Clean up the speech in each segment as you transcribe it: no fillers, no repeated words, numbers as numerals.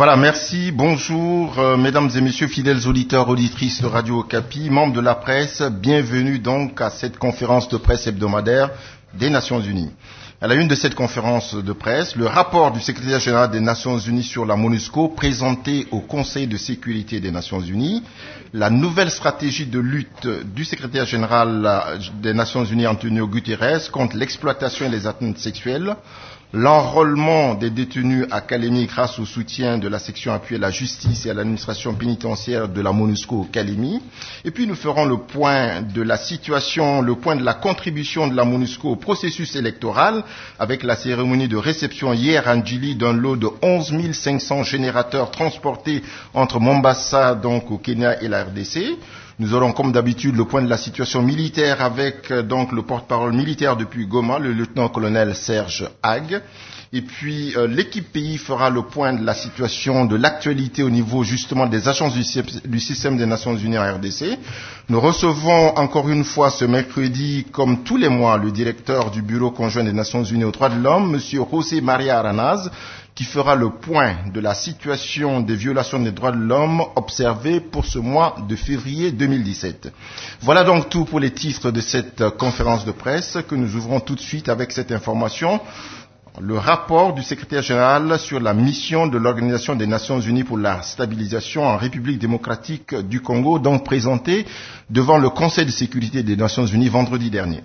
Voilà, merci, bonjour, mesdames et messieurs, fidèles auditeurs, auditrices de Radio Okapi, membres de la presse, bienvenue donc à cette conférence de presse hebdomadaire des Nations Unies. À la une de cette conférence de presse, le rapport du secrétaire général des Nations Unies sur la MONUSCO présenté au Conseil de sécurité des Nations Unies, la nouvelle stratégie de lutte du secrétaire général des Nations Unies Antonio Guterres contre l'exploitation et les atteintes sexuelles, l'enrôlement des détenus à Kalemi grâce au soutien de la section appui à la justice et à l'administration pénitentiaire de la MONUSCO au Kalemi. Et puis nous ferons le point de la situation, le point de la contribution de la MONUSCO au processus électoral avec la cérémonie de réception hier à Njili d'un lot de 11 500 générateurs transportés entre Mombasa, donc au Kenya, et la RDC. Nous aurons comme d'habitude le point de la situation militaire avec donc le porte-parole militaire depuis Goma, le lieutenant-colonel Serge Hag. Et puis l'équipe pays fera le point de la situation, de l'actualité au niveau justement des agences du système des Nations Unies en RDC. Nous recevons encore une fois ce mercredi, comme tous les mois, le directeur du Bureau conjoint des Nations Unies aux droits de l'homme, M. José Maria Aranaz, qui fera le point de la situation des violations des droits de l'homme observées pour ce mois de février 2017. Voilà donc tout pour les titres de cette conférence de presse que nous ouvrons tout de suite avec cette information. Le rapport du secrétaire général sur la mission de l'Organisation des Nations Unies pour la stabilisation en République démocratique du Congo, donc présenté devant le Conseil de sécurité des Nations Unies vendredi dernier.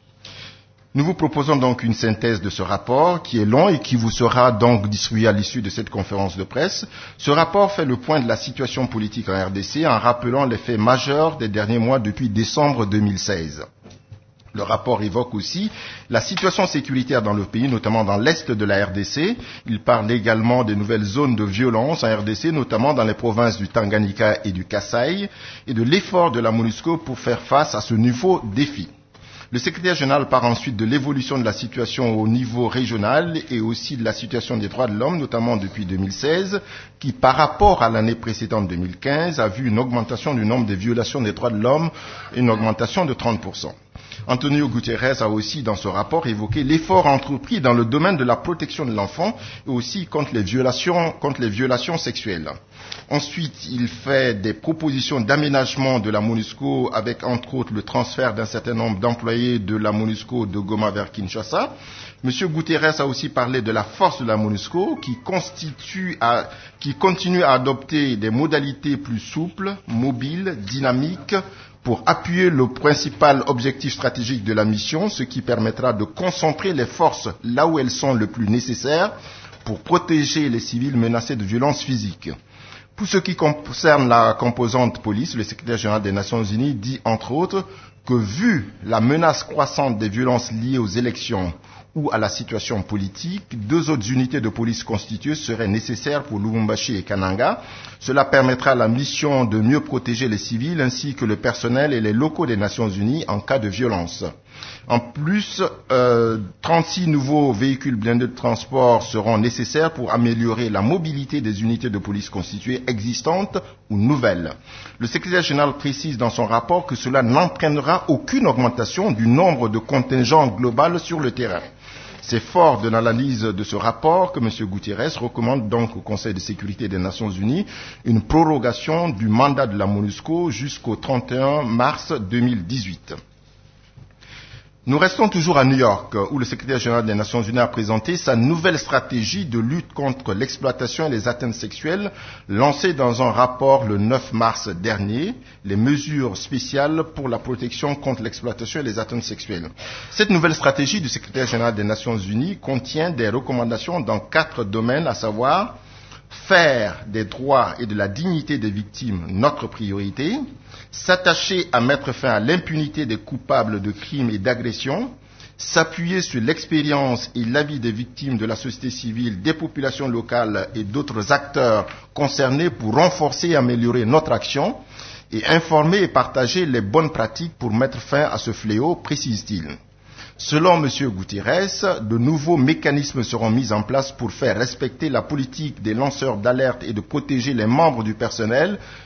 Nous vous proposons donc une synthèse de ce rapport qui est long et qui vous sera donc distribué à l'issue de cette conférence de presse. Ce rapport fait le point de la situation politique en RDC en rappelant les faits majeurs des derniers mois depuis décembre 2016. Le rapport évoque aussi la situation sécuritaire dans le pays, notamment dans l'est de la RDC. Il parle également des nouvelles zones de violence en RDC, notamment dans les provinces du Tanganyika et du Kasaï, et de l'effort de la MONUSCO pour faire face à ce nouveau défi. Le secrétaire général parle ensuite de l'évolution de la situation au niveau régional et aussi de la situation des droits de l'homme, notamment depuis 2016, qui par rapport à l'année précédente 2015 a vu une augmentation du nombre des violations des droits de l'homme, une augmentation de 30%. Antonio Guterres a aussi, dans ce rapport, évoqué l'effort entrepris dans le domaine de la protection de l'enfant et aussi contre les violations sexuelles. Ensuite, il fait des propositions d'aménagement de la MONUSCO avec, entre autres, le transfert d'un certain nombre d'employés de la MONUSCO de Goma vers Kinshasa. Monsieur Guterres a aussi parlé de la force de la MONUSCO qui continue à adopter des modalités plus souples, mobiles, dynamiques, pour appuyer le principal objectif stratégique de la mission, ce qui permettra de concentrer les forces là où elles sont le plus nécessaires pour protéger les civils menacés de violences physiques. Pour ce qui concerne la composante police, le secrétaire général des Nations Unies dit entre autres que vu la menace croissante des violences liées aux élections ou à la situation politique, 2 autres unités de police constituées seraient nécessaires pour Lubumbashi et Kananga. Cela permettra à la mission de mieux protéger les civils ainsi que le personnel et les locaux des Nations Unies en cas de violence. En plus, 36 nouveaux véhicules blindés de transport seront nécessaires pour améliorer la mobilité des unités de police constituées existantes ou nouvelles. Le secrétaire général précise dans son rapport que cela n'entraînera aucune augmentation du nombre de contingents global sur le terrain. C'est fort de l'analyse de ce rapport que M. Guterres recommande donc au Conseil de sécurité des Nations Unies une prorogation du mandat de la MONUSCO jusqu'au 31 mars 2018. Nous restons toujours à New York, où le secrétaire général des Nations Unies a présenté sa nouvelle stratégie de lutte contre l'exploitation et les atteintes sexuelles, lancée dans un rapport le 9 mars dernier, les mesures spéciales pour la protection contre l'exploitation et les atteintes sexuelles. Cette nouvelle stratégie du secrétaire général des Nations Unies contient des recommandations dans 4 domaines, à savoir faire des droits et de la dignité des victimes notre priorité, s'attacher à mettre fin à l'impunité des coupables de crimes et d'agressions, s'appuyer sur l'expérience et l'avis des victimes de la société civile, des populations locales et d'autres acteurs concernés pour renforcer et améliorer notre action, et informer et partager les bonnes pratiques pour mettre fin à ce fléau, précise-t-il. Selon M. Guterres, de nouveaux mécanismes seront mis en place pour faire respecter la politique des lanceurs d'alerte et de protéger les membres du personnel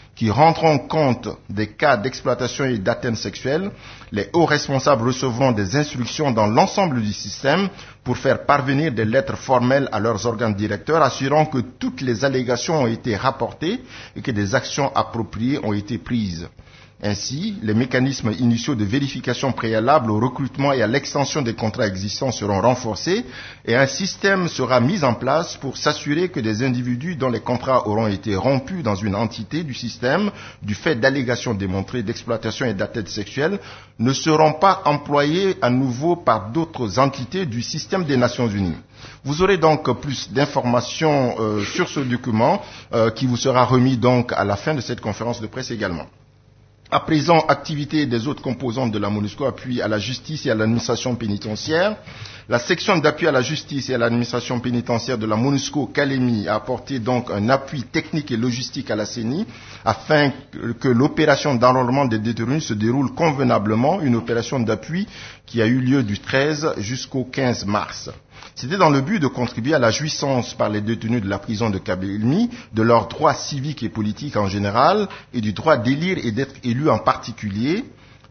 qui rendront compte des cas d'exploitation et d'atteinte sexuelle. Les hauts responsables recevront des instructions dans l'ensemble du système pour faire parvenir des lettres formelles à leurs organes directeurs, assurant que toutes les allégations ont été rapportées et que des actions appropriées ont été prises. Ainsi, les mécanismes initiaux de vérification préalable au recrutement et à l'extension des contrats existants seront renforcés et un système sera mis en place pour s'assurer que des individus dont les contrats auront été rompus dans une entité du système du fait d'allégations démontrées d'exploitation et d'atteinte sexuelle ne seront pas employés à nouveau par d'autres entités du système des Nations Unies. Vous aurez donc plus d'informations sur ce document qui vous sera remis donc à la fin de cette conférence de presse également. À présent, activité des autres composantes de la MONUSCO, appui à la justice et à l'administration pénitentiaire. La section d'appui à la justice et à l'administration pénitentiaire de la MONUSCO Calémie a apporté donc un appui technique et logistique à la CENI afin que l'opération d'enrôlement des détenus se déroule convenablement, une opération d'appui qui a eu lieu du 13 jusqu'au 15 mars. C'était dans le but de contribuer à la jouissance par les détenus de la prison de Calémie de leurs droits civiques et politiques en général et du droit d'élire et d'être élu en particulier,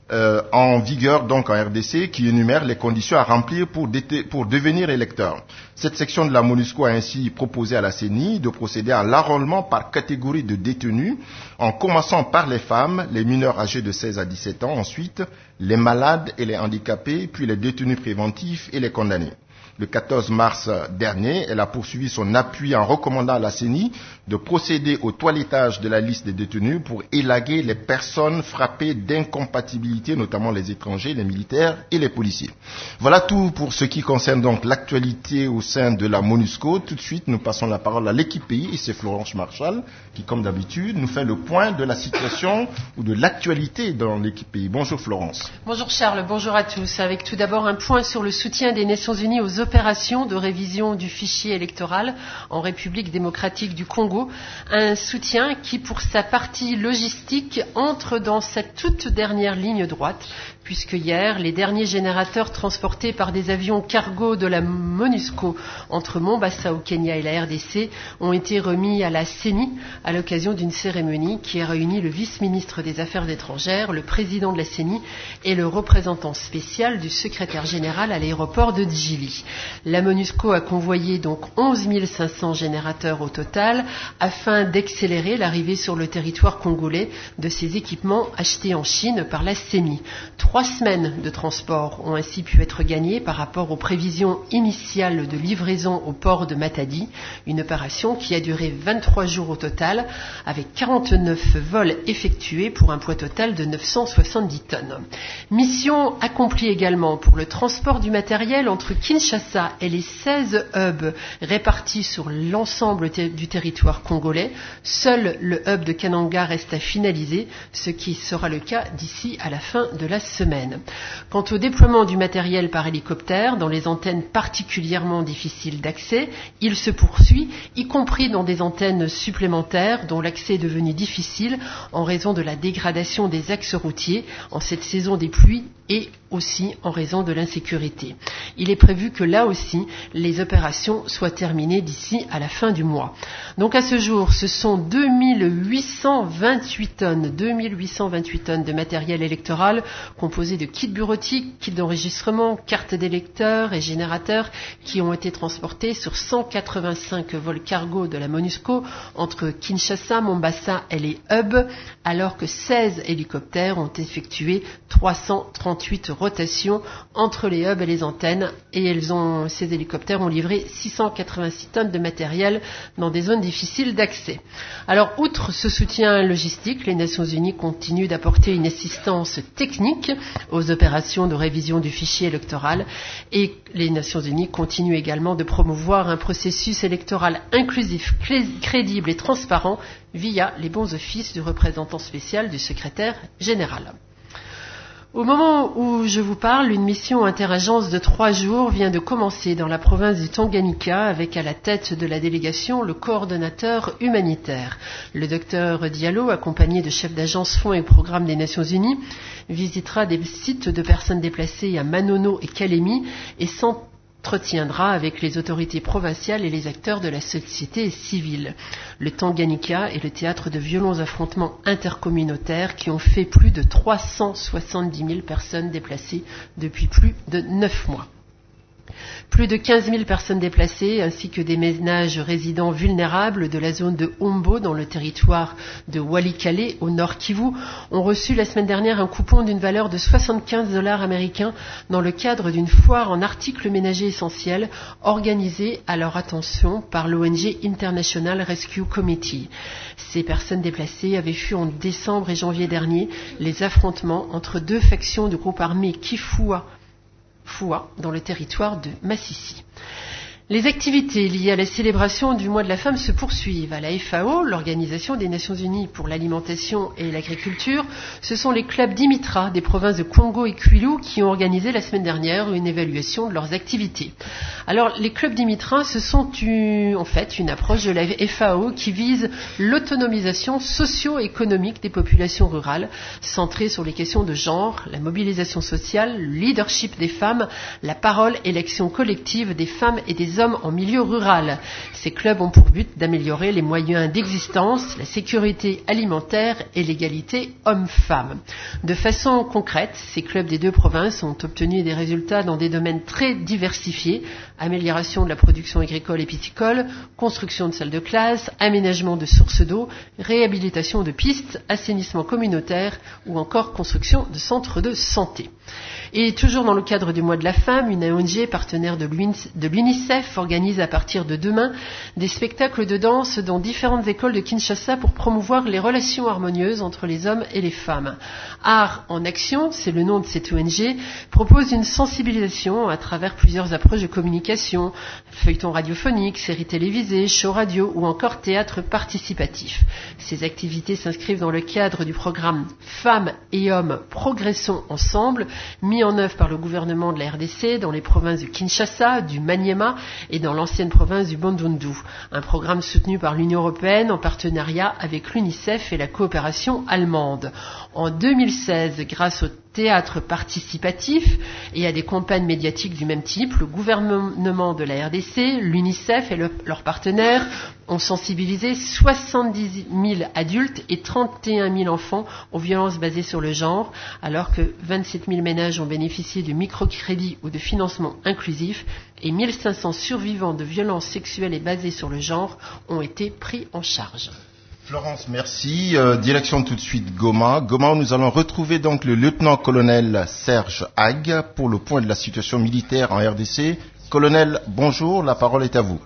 en vigueur donc en RDC, qui énumère les conditions à remplir pour devenir électeur. Cette section de la MONUSCO a ainsi proposé à la CENI de procéder à l'enrôlement par catégorie de détenus, en commençant par les femmes, les mineurs âgés de 16 à 17 ans, ensuite les malades et les handicapés, puis les détenus préventifs et les condamnés. Le 14 mars dernier, elle a poursuivi son appui en recommandant à la CENI de procéder au toilettage de la liste des détenus pour élaguer les personnes frappées d'incompatibilité, notamment les étrangers, les militaires et les policiers. Voilà tout pour ce qui concerne donc l'actualité au sein de la MONUSCO. Tout de suite, nous passons la parole à l'équipe pays et c'est Florence Marchal qui, comme d'habitude, nous fait le point de la situation ou de l'actualité dans l'équipe pays. Bonjour Florence. Bonjour Charles, bonjour à tous. Avec tout d'abord un point sur le soutien des Nations Unies aux opérations de révision du fichier électoral en République démocratique du Congo, un soutien qui, pour sa partie logistique, entre dans cette toute dernière ligne droite, puisque hier, les derniers générateurs transportés par des avions cargo de la MONUSCO entre Mombasa au Kenya et la RDC ont été remis à la CENI à l'occasion d'une cérémonie qui a réuni le vice-ministre des Affaires étrangères, le président de la CENI et le représentant spécial du secrétaire général à l'aéroport de Djili. La MONUSCO a convoyé donc 11 500 générateurs au total afin d'accélérer l'arrivée sur le territoire congolais de ces équipements achetés en Chine par la CENI. 3 semaines de transport ont ainsi pu être gagnées par rapport aux prévisions initiales de livraison au port de Matadi, une opération qui a duré 23 jours au total, avec 49 vols effectués pour un poids total de 970 tonnes. Mission accomplie également pour le transport du matériel entre Kinshasa et les 16 hubs répartis sur l'ensemble du territoire congolais. Seul le hub de Kananga reste à finaliser, ce qui sera le cas d'ici à la fin de la semaine. Quant au déploiement du matériel par hélicoptère dans les antennes particulièrement difficiles d'accès, il se poursuit, y compris dans des antennes supplémentaires dont l'accès est devenu difficile en raison de la dégradation des axes routiers en cette saison des pluies et aussi en raison de l'insécurité. Il est prévu que là aussi, les opérations soient terminées d'ici à la fin du mois. Donc à ce jour, ce sont 2828 tonnes de matériel électoral composé de kits bureautiques, kits d'enregistrement, cartes d'électeurs et générateurs qui ont été transportés sur 185 vols cargo de la MONUSCO entre Kinshasa, Mombasa et les hubs, alors que 16 hélicoptères ont effectué 338 rotations entre les hubs et les antennes et ces hélicoptères ont livré 686 tonnes de matériel dans des zones difficiles d'accès. Alors, outre ce soutien logistique, les Nations Unies continuent d'apporter une assistance technique aux opérations de révision du fichier électoral et les Nations Unies continuent également de promouvoir un processus électoral inclusif, crédible et transparent via les bons offices du représentant spécial du secrétaire général. Au moment où je vous parle, une mission interagence de 3 jours vient de commencer dans la province du Tanganyika avec à la tête de la délégation le coordonnateur humanitaire. Le docteur Diallo, accompagné de chefs d'agence fonds et programmes des Nations Unies, visitera des sites de personnes déplacées à Manono et Calémie et s'entretiendra avec les autorités provinciales et les acteurs de la société civile. Le Tanganyika est le théâtre de violents affrontements intercommunautaires qui ont fait plus de 370 000 personnes déplacées depuis plus de 9 mois. Plus de 15 000 personnes déplacées ainsi que des ménages résidents vulnérables de la zone de Hombo dans le territoire de Walikale au nord Kivu ont reçu la semaine dernière un coupon d'une valeur de $75 américains dans le cadre d'une foire en articles ménagers essentiels organisée à leur attention par l'ONG International Rescue Committee. Ces personnes déplacées avaient fui en décembre et janvier dernier les affrontements entre deux factions du groupe armé Kifua dans le territoire de Massissi. Les activités liées à la célébration du mois de la femme se poursuivent. À la FAO, l'Organisation des Nations Unies pour l'alimentation et l'agriculture, ce sont les clubs Dimitra des provinces de Congo et Kwilu qui ont organisé la semaine dernière une évaluation de leurs activités. Alors, les clubs Dimitra, ce sont en fait une approche de la FAO qui vise l'autonomisation socio-économique des populations rurales, centrée sur les questions de genre, la mobilisation sociale, le leadership des femmes, la parole et l'action collective des femmes et des hommes en milieu rural. Ces clubs ont pour but d'améliorer les moyens d'existence, la sécurité alimentaire et l'égalité hommes-femmes. De façon concrète, ces clubs des deux provinces ont obtenu des résultats dans des domaines très diversifiés: amélioration de la production agricole et piscicole, construction de salles de classe, aménagement de sources d'eau, réhabilitation de pistes, assainissement communautaire ou encore construction de centres de santé. Et toujours dans le cadre du mois de la femme, une ONG partenaire de l'UNICEF organise à partir de demain des spectacles de danse dans différentes écoles de Kinshasa pour promouvoir les relations harmonieuses entre les hommes et les femmes. Art en action, c'est le nom de cette ONG, propose une sensibilisation à travers plusieurs approches de communication, feuilletons radiophoniques, séries télévisées, shows radio ou encore théâtre participatif. Ces activités s'inscrivent dans le cadre du programme Femmes et Hommes Progressons Ensemble, mis en œuvre par le gouvernement de la RDC dans les provinces du Kinshasa, du Maniema et dans l'ancienne province du Bandundu. Un programme soutenu par l'Union européenne en partenariat avec l'UNICEF et la coopération allemande. En 2016, grâce au théâtre participatif et à des campagnes médiatiques du même type, le gouvernement de la RDC, l'UNICEF et leurs partenaires ont sensibilisé 70 000 adultes et 31 000 enfants aux violences basées sur le genre, alors que 27 000 ménages ont bénéficié de microcrédits ou de financement inclusif et 1 500 survivants de violences sexuelles et basées sur le genre ont été pris en charge. Florence, merci. Direction tout de suite Goma. Goma, nous allons retrouver donc le lieutenant-colonel Serge Hague pour le point de la situation militaire en RDC. Colonel, bonjour, la parole est à vous.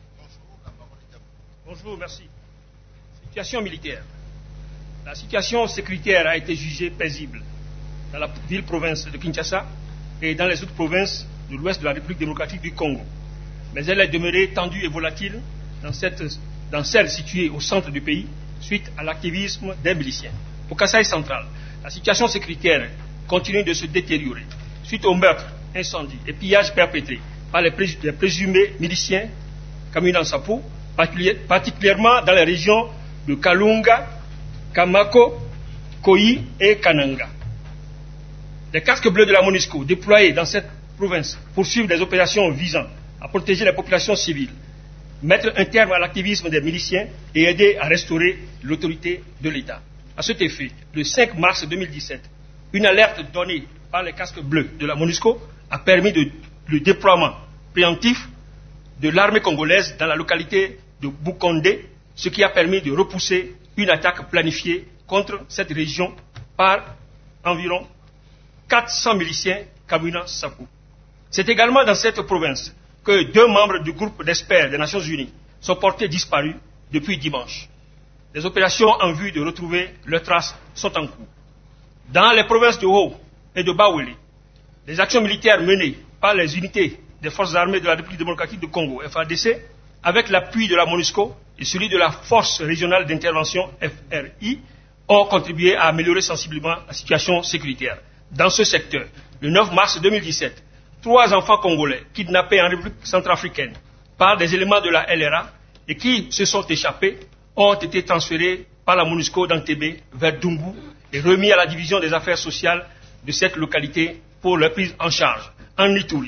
Bonjour, merci. Situation militaire. La situation sécuritaire a été jugée paisible dans la ville-province de Kinshasa et dans les autres provinces de l'ouest de la République démocratique du Congo. Mais elle est demeurée tendue et volatile dans celle située au centre du pays, suite à l'activisme des miliciens. Au Kasaï central, la situation sécuritaire continue de se détériorer, suite aux meurtres, incendies et pillages perpétrés par les présumés miliciens Kamina Nsapu, particulièrement dans les régions de Kalunga, Kamako, Koyi et Kananga. Les casques bleus de la MONUSCO déployés dans cette province poursuivent des opérations visant à protéger les populations civiles, mettre un terme à l'activisme des miliciens et aider à restaurer l'autorité de l'État. À cet effet, le 5 mars 2017, une alerte donnée par les casques bleus de la MONUSCO a permis le déploiement préemptif de l'armée congolaise dans la localité de Bukondé, ce qui a permis de repousser une attaque planifiée contre cette région par environ 400 miliciens Kamina Nsapu. C'est également dans cette province que 2 membres du groupe d'experts des Nations Unies sont portés disparus depuis dimanche. Des opérations en vue de retrouver leurs traces sont en cours. Dans les provinces de Haut et de Bawele, les actions militaires menées par les unités des forces armées de la République démocratique du Congo, FARDC, avec l'appui de la MONUSCO et celui de la Force régionale d'intervention, FRI, ont contribué à améliorer sensiblement la situation sécuritaire. Dans ce secteur, le 9 mars 2017, 3 enfants congolais kidnappés en République centrafricaine par des éléments de la LRA et qui se sont échappés ont été transférés par la MONUSCO d'Entebbe vers Dungu et remis à la division des affaires sociales de cette localité pour leur prise en charge. En Ituri,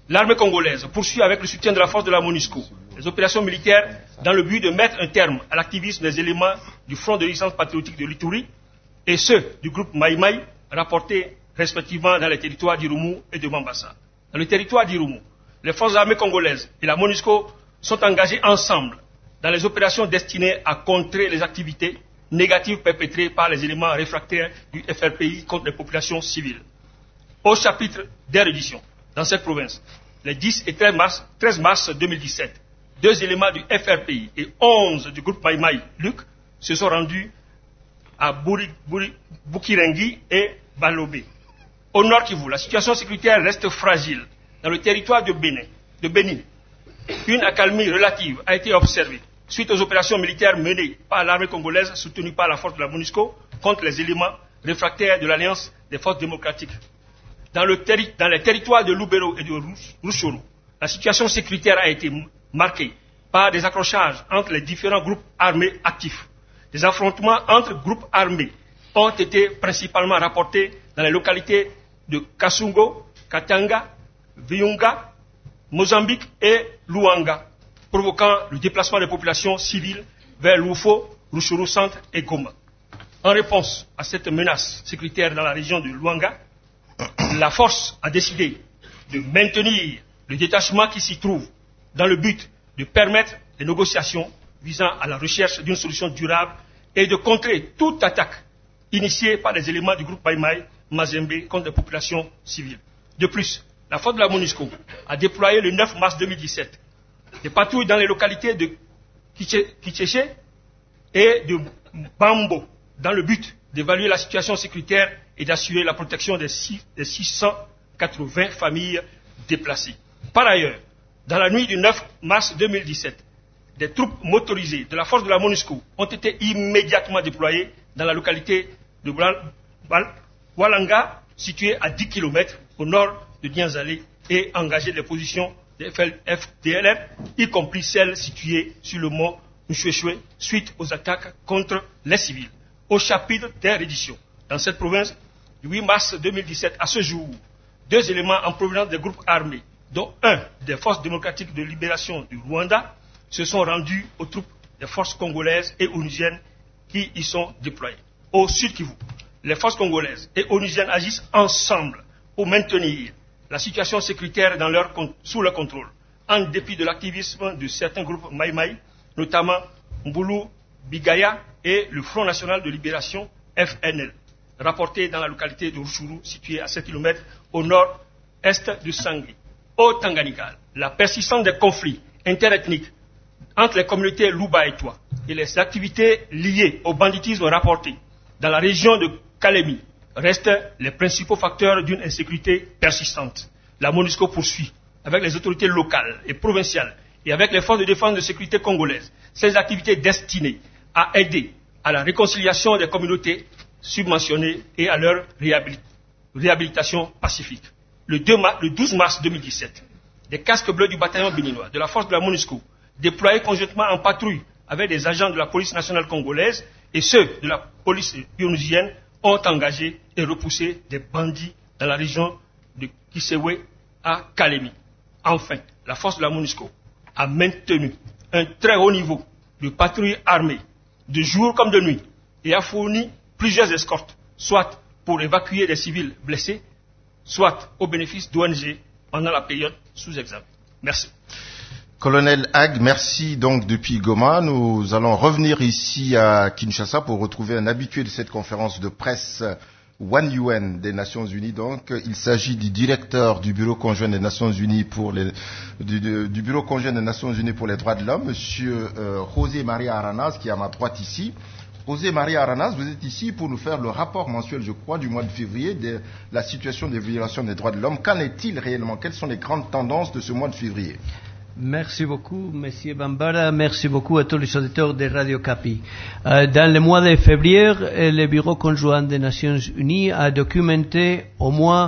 l'armée congolaise poursuit avec le soutien de la force de la MONUSCO les opérations militaires dans le but de mettre un terme à l'activisme des éléments du Front de résistance patriotique de l'Ituri et ceux du groupe Maï Maï, rapportés respectivement dans les territoires d'Irumu et de Mambasa. Dans le territoire d'Irumu, les forces armées congolaises et la MONUSCO sont engagées ensemble dans les opérations destinées à contrer les activités négatives perpétrées par les éléments réfractaires du FRPI contre les populations civiles. Au chapitre des redditions, dans cette province, les 10 et 13 mars 2017, 2 éléments du FRPI et 11 du groupe Maï Maï Luc se sont rendus à Bukirengi et Balobé. Au Nord Kivu, la situation sécuritaire reste fragile. Dans le territoire de Bénin, une accalmie relative a été observée suite aux opérations militaires menées par l'armée congolaise soutenue par la force de la MONUSCO contre les éléments réfractaires de l'Alliance des forces démocratiques. Dans les territoires de Lubero et de Rutshuru, la situation sécuritaire a été marquée par des accrochages entre les différents groupes armés actifs. Des affrontements entre groupes armés ont été principalement rapportés dans les localités de Kasungo, Katanga, Viunga, Mozambique et Luanga, provoquant le déplacement des populations civiles vers Lufo, Rutshuru Centre et Goma. En réponse à cette menace sécuritaire dans la région de Luanga, la force a décidé de maintenir le détachement qui s'y trouve dans le but de permettre les négociations visant à la recherche d'une solution durable et de contrer toute attaque initiée par les éléments du groupe Maï Maï Mazembe contre les populations civiles. De plus, la force de la MONUSCO a déployé le 9 mars 2017 des patrouilles dans les localités de Kicheche et de Bambo dans le but d'évaluer la situation sécuritaire et d'assurer la protection des 680 familles déplacées. Par ailleurs, dans la nuit du 9 mars 2017, des troupes motorisées de la force de la MONUSCO ont été immédiatement déployées dans la localité de Walanga, située à 10 km au nord de Nianzalé, et engagé les positions des FDLR, y compris celles situées sur le mont Nchouéchoué, suite aux attaques contre les civils. Au chapitre des redditions, dans cette province, du 8 mars 2017 à ce jour, 2 éléments en provenance des groupes armés, dont un des forces démocratiques de libération du Rwanda, se sont rendus aux troupes des forces congolaises et onusiennes qui y sont déployées. Au Sud Kivu, les forces congolaises et onusiennes agissent ensemble pour maintenir la situation sécuritaire sous leur contrôle, en dépit de l'activisme de certains groupes Maï Maï, notamment Mbulu Bigaya et le Front National de Libération FNL, rapporté dans la localité de Rutshuru, située à 7 km au nord-est de Sangui. Au Tanganyika, la persistance des conflits interethniques entre les communautés Luba et Toa et les activités liées au banditisme rapporté dans la région de Kalemi restent les principaux facteurs d'une insécurité persistante. La MONUSCO poursuit, avec les autorités locales et provinciales et avec les forces de défense et de sécurité congolaises, ces activités destinées à aider à la réconciliation des communautés subventionnées et à leur réhabilitation pacifique. Le 12 mars 2017, des casques bleus du bataillon béninois de la force de la MONUSCO, déployés conjointement en patrouille avec des agents de la police nationale congolaise et ceux de la police onusienne, ont engagé et repoussé des bandits dans la région de Kisewe à Kalemi. Enfin, la force de la MONUSCO a maintenu un très haut niveau de patrouille armée, de jour comme de nuit, et a fourni plusieurs escortes, soit pour évacuer des civils blessés, soit au bénéfice d'ONG pendant la période sous examen. Merci. Colonel Hag, merci donc depuis Goma. Nous allons revenir ici à Kinshasa pour retrouver un habitué de cette conférence de presse One UN des Nations Unies. Donc, il s'agit du directeur du Bureau conjoint des Nations Unies pour du Bureau conjoint des Nations Unies pour les droits de l'homme, Monsieur José Maria Aranas, qui est à ma droite ici. José Maria Aranas, vous êtes ici pour nous faire le rapport mensuel, je crois, du mois de février de la situation des violations des droits de l'homme. Qu'en est-il réellement? Quelles sont les grandes tendances de ce mois de février? Merci beaucoup, Monsieur Bambara. Merci beaucoup à tous les auditeurs de Radio Kapi. Dans le mois de février, le Bureau conjoint des Nations Unies a documenté au moins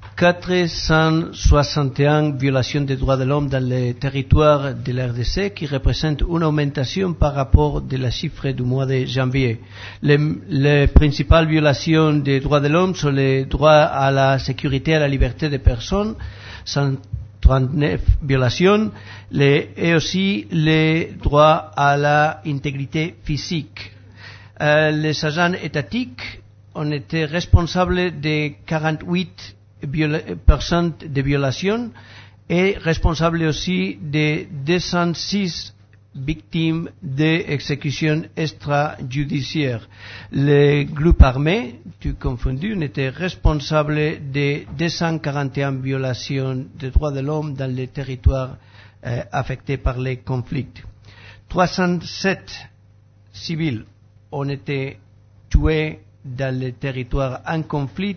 461 violations des droits de l'homme dans les territoires de l'RDC, qui représentent une augmentation par rapport à la chiffre du mois de janvier. Les principales violations des droits de l'homme sont les droits à la sécurité et à la liberté des personnes, 39 violations, et aussi les droits à l'intégrité physique. Les agents étatiques ont été responsables de 48% de violations et responsables aussi de 206 victimes d'exécutions extrajudiciaires. Les groupes armés, tout confondu, étaient responsables de 241 violations des droits de l'homme dans les territoires affectés par les conflits. 307 civils ont été tués dans les territoires en conflit,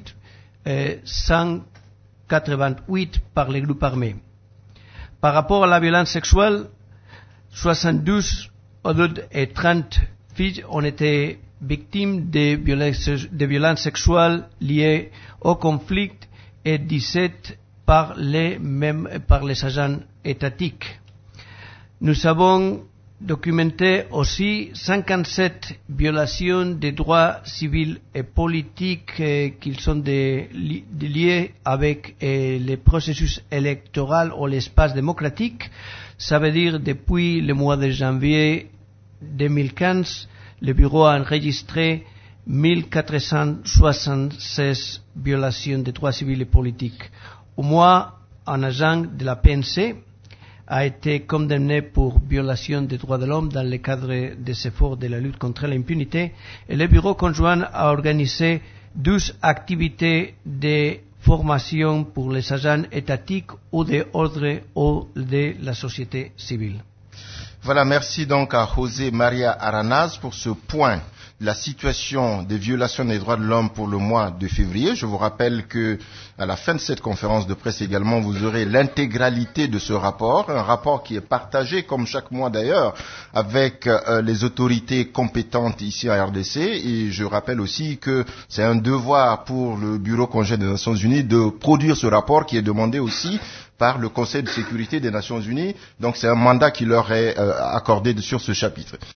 188 par les groupes armés. Par rapport à la violence sexuelle, 72 adultes et 30 filles ont été victimes de violences sexuelles liées au conflit et 17 par les agents étatiques. Nous avons documenté aussi 57 violations des droits civils et politiques qui sont liées avec le processus électoral ou l'espace démocratique. Ça veut dire depuis le mois de janvier 2015, le bureau a enregistré 1476 violations des droits civils et politiques. Au mois, un agent de la PNC a été condamné pour violation des droits de l'homme dans le cadre des efforts de la lutte contre l'impunité, et le bureau conjoint a organisé 12 activités de formation pour les agents étatiques ou de ordre ou de la société civile. Voilà, merci donc à José María Aranaz pour ce point. La situation des violations des droits de l'homme pour le mois de février. Je vous rappelle que à la fin de cette conférence de presse également, vous aurez l'intégralité de ce rapport, un rapport qui est partagé, comme chaque mois d'ailleurs, avec les autorités compétentes ici à RDC. Et je rappelle aussi que c'est un devoir pour le Bureau conjoint des Nations Unies de produire ce rapport qui est demandé aussi par le Conseil de sécurité des Nations Unies. Donc c'est un mandat qui leur est accordé sur ce chapitre.